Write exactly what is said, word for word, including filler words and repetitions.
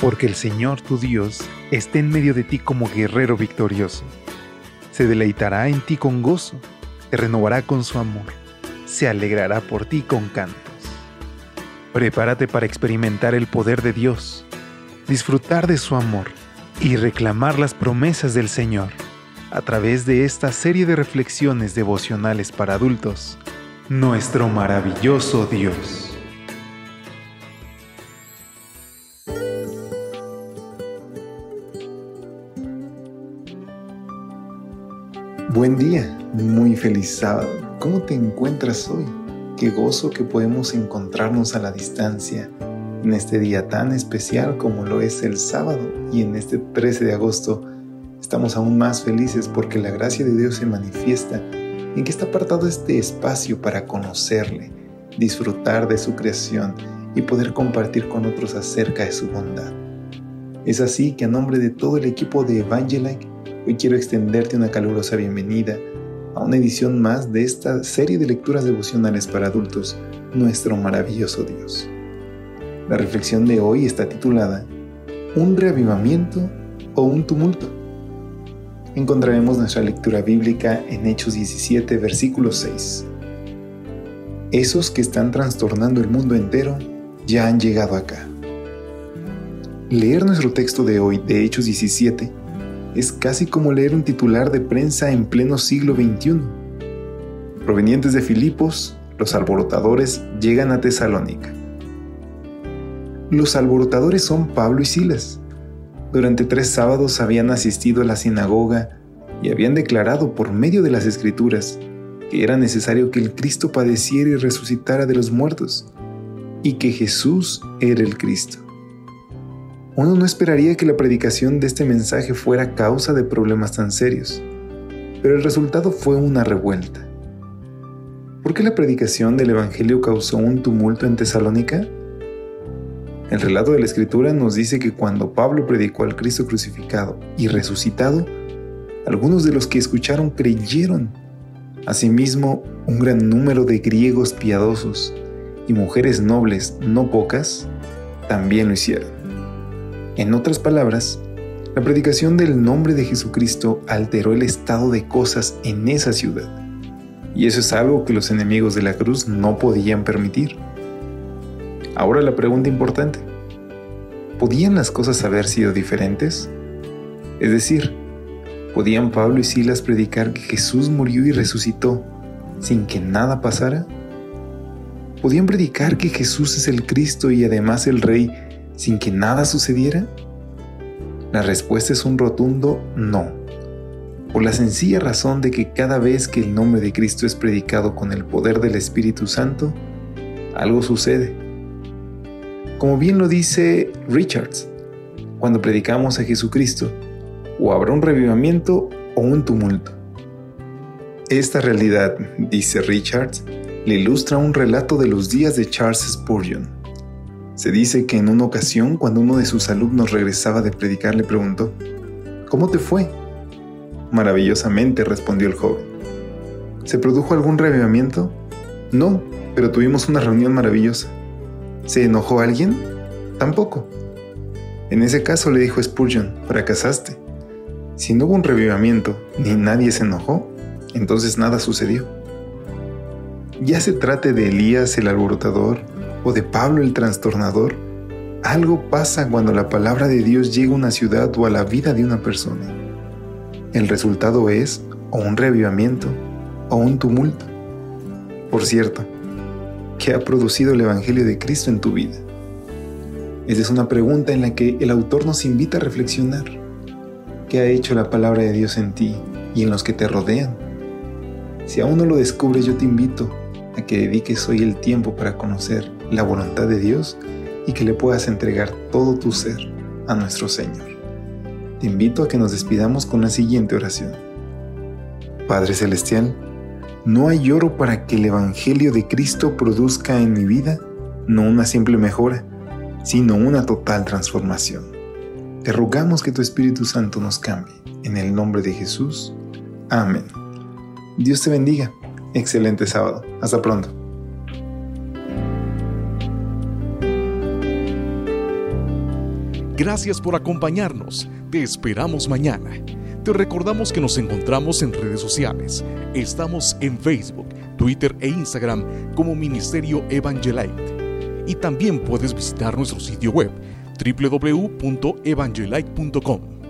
Porque el Señor tu Dios está en medio de ti como guerrero victorioso. Se deleitará en ti con gozo, te renovará con su amor, se alegrará por ti con cantos. Prepárate para experimentar el poder de Dios, disfrutar de su amor y reclamar las promesas del Señor a través de esta serie de reflexiones devocionales para adultos, Nuestro maravilloso Dios. Buen día, muy feliz sábado. ¿Cómo te encuentras hoy? Qué gozo que podemos encontrarnos a la distancia en este día tan especial como lo es el sábado, y en este trece de agosto estamos aún más felices porque la gracia de Dios se manifiesta en que está apartado este espacio para conocerle, disfrutar de su creación y poder compartir con otros acerca de su bondad. Es así que a nombre de todo el equipo de Evangelike, hoy quiero extenderte una calurosa bienvenida a una edición más de esta serie de lecturas devocionales para adultos, Nuestro maravilloso Dios. La reflexión de hoy está titulada ¿Un reavivamiento o un tumulto? Encontraremos nuestra lectura bíblica en Hechos diecisiete, versículo seis. Esos que están trastornando el mundo entero ya han llegado acá. Leer nuestro texto de hoy de Hechos diecisiete es casi como leer un titular de prensa en pleno siglo veintiuno. Provenientes de Filipos, los alborotadores llegan a Tesalónica. Los alborotadores son Pablo y Silas. Durante tres sábados habían asistido a la sinagoga y habían declarado por medio de las Escrituras que era necesario que el Cristo padeciera y resucitara de los muertos, y que Jesús era el Cristo. Uno no esperaría que la predicación de este mensaje fuera causa de problemas tan serios, pero el resultado fue una revuelta. ¿Por qué la predicación del Evangelio causó un tumulto en Tesalónica? El relato de la Escritura nos dice que cuando Pablo predicó al Cristo crucificado y resucitado, algunos de los que escucharon creyeron. Asimismo, un gran número de griegos piadosos y mujeres nobles, no pocas, también lo hicieron. En otras palabras, la predicación del nombre de Jesucristo alteró el estado de cosas en esa ciudad, y eso es algo que los enemigos de la cruz no podían permitir. Ahora la pregunta importante: ¿podían las cosas haber sido diferentes? Es decir, ¿podían Pablo y Silas predicar que Jesús murió y resucitó sin que nada pasara? ¿Podían predicar que Jesús es el Cristo y además el Rey sin que nada sucediera? La respuesta es un rotundo no, por la sencilla razón de que cada vez que el nombre de Cristo es predicado con el poder del Espíritu Santo, algo sucede. Como bien lo dice Richards, cuando predicamos a Jesucristo, o habrá un revivamiento o un tumulto. Esta realidad, dice Richards, le ilustra un relato de los días de Charles Spurgeon. Se dice que en una ocasión, cuando uno de sus alumnos regresaba de predicar, le preguntó: ¿cómo te fue? Maravillosamente, respondió el joven. ¿Se produjo algún revivamiento? No, pero tuvimos una reunión maravillosa. ¿Se enojó alguien? Tampoco. En ese caso, le dijo Spurgeon, fracasaste. Si no hubo un revivamiento ni nadie se enojó, entonces nada sucedió. Ya se trate de Elías el alborotador o de Pablo el trastornador, algo pasa cuando la palabra de Dios llega a una ciudad o a la vida de una persona. El resultado es o un revivamiento o un tumulto. Por cierto, ¿qué ha producido el Evangelio de Cristo en tu vida? Esa es una pregunta en la que el autor nos invita a reflexionar. ¿Qué ha hecho la palabra de Dios en ti y en los que te rodean? Si aún no lo descubres, yo te invito a que dediques hoy el tiempo para conocer la voluntad de Dios y que le puedas entregar todo tu ser a nuestro Señor. Te invito a que nos despidamos con la siguiente oración. Padre Celestial, no hay oro para que el Evangelio de Cristo produzca en mi vida no una simple mejora, sino una total transformación. Te rogamos que tu Espíritu Santo nos cambie. En el nombre de Jesús. Amén. Dios te bendiga. Excelente sábado. Hasta pronto. Gracias por acompañarnos. Te esperamos mañana. Te recordamos que nos encontramos en redes sociales. Estamos en Facebook, Twitter e Instagram como Ministerio Evangelite. Y también puedes visitar nuestro sitio web doble u doble u doble u punto evangelite punto com.